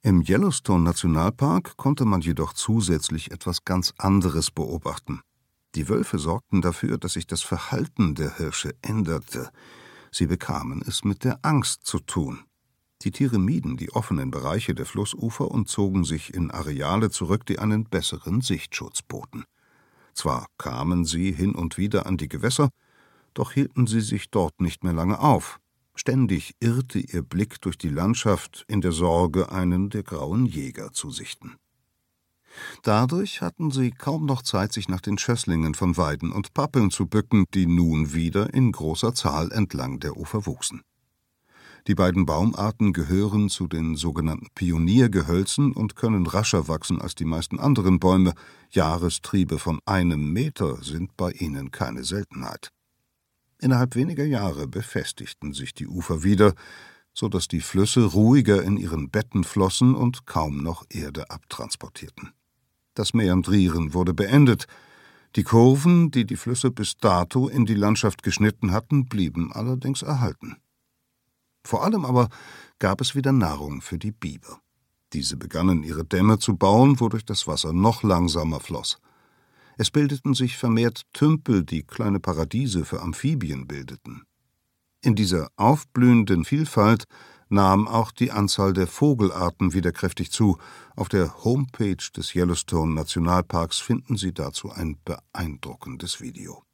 Im Yellowstone-Nationalpark konnte man jedoch zusätzlich etwas ganz anderes beobachten. Die Wölfe sorgten dafür, dass sich das Verhalten der Hirsche änderte. Sie bekamen es mit der Angst zu tun. Die Tiere mieden die offenen Bereiche der Flussufer und zogen sich in Areale zurück, die einen besseren Sichtschutz boten. Zwar kamen sie hin und wieder an die Gewässer, doch hielten sie sich dort nicht mehr lange auf. Ständig irrte ihr Blick durch die Landschaft in der Sorge, einen der grauen Jäger zu sichten. Dadurch hatten sie kaum noch Zeit, sich nach den Schösslingen von Weiden und Pappeln zu bücken, die nun wieder in großer Zahl entlang der Ufer wuchsen. Die beiden Baumarten gehören zu den sogenannten Pioniergehölzen und können rascher wachsen als die meisten anderen Bäume. Jahrestriebe von 1 Meter sind bei ihnen keine Seltenheit. Innerhalb weniger Jahre befestigten sich die Ufer wieder, so dass die Flüsse ruhiger in ihren Betten flossen und kaum noch Erde abtransportierten. Das Mäandrieren wurde beendet. Die Kurven, die die Flüsse bis dato in die Landschaft geschnitten hatten, blieben allerdings erhalten. Vor allem aber gab es wieder Nahrung für die Biber. Diese begannen ihre Dämme zu bauen, wodurch das Wasser noch langsamer floss. Es bildeten sich vermehrt Tümpel, die kleine Paradiese für Amphibien bildeten. In dieser aufblühenden Vielfalt nahm auch die Anzahl der Vogelarten wieder kräftig zu. Auf der Homepage des Yellowstone-Nationalparks finden Sie dazu ein beeindruckendes Video.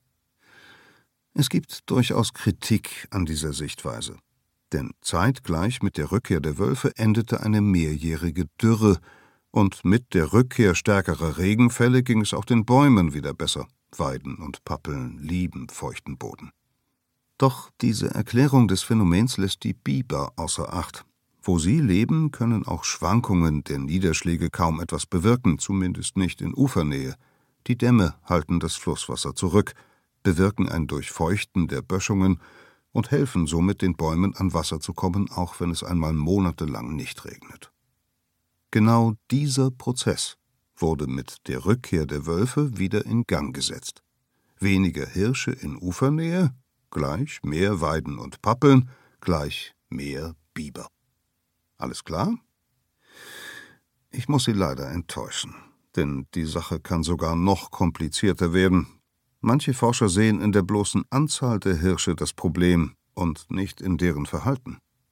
Es gibt durchaus Kritik an dieser Sichtweise. Denn zeitgleich mit der Rückkehr der Wölfe endete eine mehrjährige Dürre, und mit der Rückkehr stärkerer Regenfälle ging es auch den Bäumen wieder besser. Weiden und Pappeln lieben feuchten Boden. Doch diese Erklärung des Phänomens lässt die Biber außer Acht. Wo sie leben, können auch Schwankungen der Niederschläge kaum etwas bewirken, zumindest nicht in Ufernähe. Die Dämme halten das Flusswasser zurück, bewirken ein Durchfeuchten der Böschungen und helfen somit den Bäumen an Wasser zu kommen, auch wenn es einmal monatelang nicht regnet. Genau dieser Prozess wurde mit der Rückkehr der Wölfe wieder in Gang gesetzt. Weniger Hirsche in Ufernähe, gleich mehr Weiden und Pappeln, gleich mehr Biber. Alles klar? Ich muss Sie leider enttäuschen, denn die Sache kann sogar noch komplizierter werden. Manche Forscher sehen in der bloßen Anzahl der Hirsche das Problem und nicht in deren Verhalten.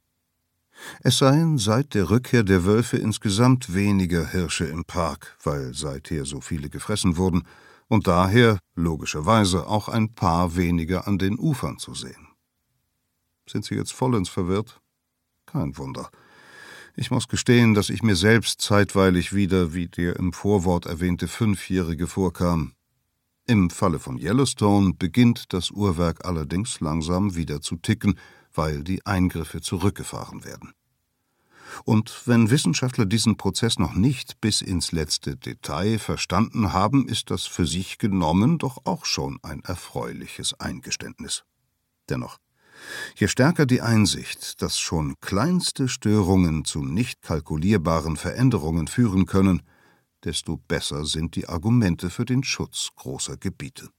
Es seien seit der Rückkehr der Wölfe insgesamt weniger Hirsche im Park, weil seither so viele gefressen wurden und daher logischerweise auch ein paar weniger an den Ufern zu sehen. Sind Sie jetzt vollends verwirrt? Kein Wunder. Ich muss gestehen, dass ich mir selbst zeitweilig wieder wie der im Vorwort erwähnte 5-Jährige vorkam. Im Falle von Yellowstone beginnt das Uhrwerk allerdings langsam wieder zu ticken, weil die Eingriffe zurückgefahren werden. Und wenn Wissenschaftler diesen Prozess noch nicht bis ins letzte Detail verstanden haben, ist das für sich genommen doch auch schon ein erfreuliches Eingeständnis. Dennoch, je stärker die Einsicht, dass schon kleinste Störungen zu nicht kalkulierbaren Veränderungen führen können, desto besser sind die Argumente für den Schutz großer Gebiete.